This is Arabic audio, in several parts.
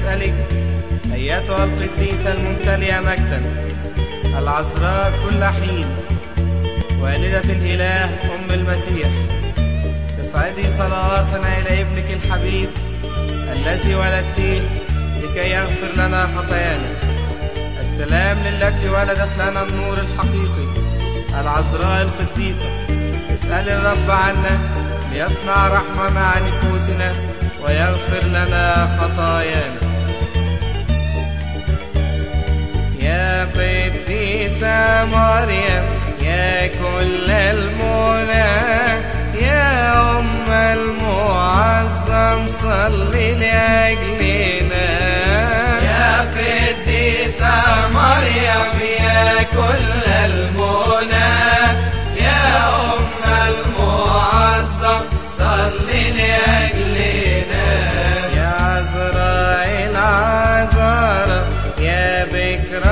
نسألك أيتها القديسة الممتلئة مجدا العذراء كل حين، والدة الإله أم المسيح، اصعدي صلواتنا إلى ابنك الحبيب الذي ولدتيه لكي يغفر لنا خطايانا. السلام للتي ولدت لنا النور الحقيقي العذراء القديسة. اسأل الرب عنا ليصنع رحمة مع نفوسنا ويغفر لنا خطايانا. يا قديسة مريم يا كل المنى يا أم المعظم صلي لأجلنا. يا قديسة مريم يا كل المنى يا أم المعظم صلي لأجلنا. يا عذراء العذراء يا بكر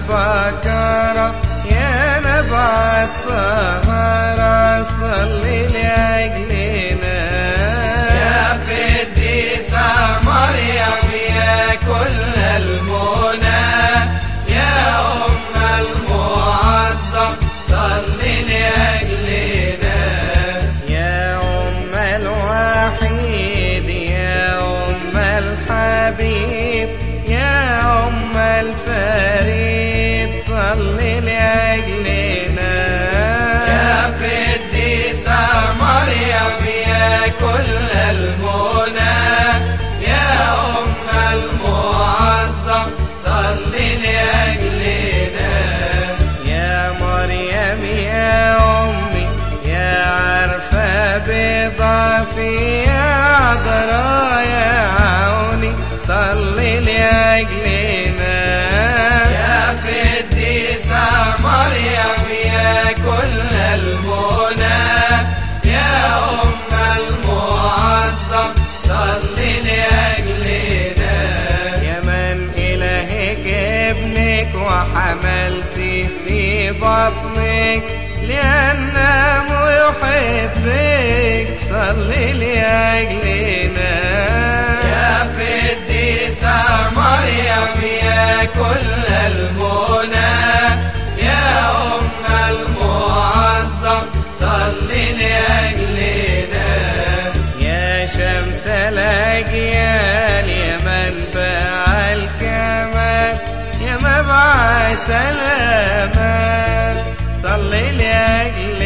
البكرة يا نبع الطهارة صلي لأجلنا. يا قديسة مريم يا كل المنى يا أم المعظم صلي لأجلنا. يا أم الوحيد يا أم الحبيب يا أم الفريد صلي لأجلنا. يا قديسة مريم يا كل المنى يا أم المعظم صلي لأجلنا. يا مريم يا أمي يا عارفة بضعفي يا عذراء يا عوني صلي لأجلنا. يا قديسة مريم يا كل المنى يا أم المعظم صلي لأجلنا. يا من إلهك ابنك وحملتي في بطنك لأنه يحبك صلي لأجلنا. يا قديسة مريم يا كل المنى يا أم المعظم صلي لأجلنا. يا شمس الأجيال يا منبع الكمال يا مبعث الأمان صلي لأجلنا.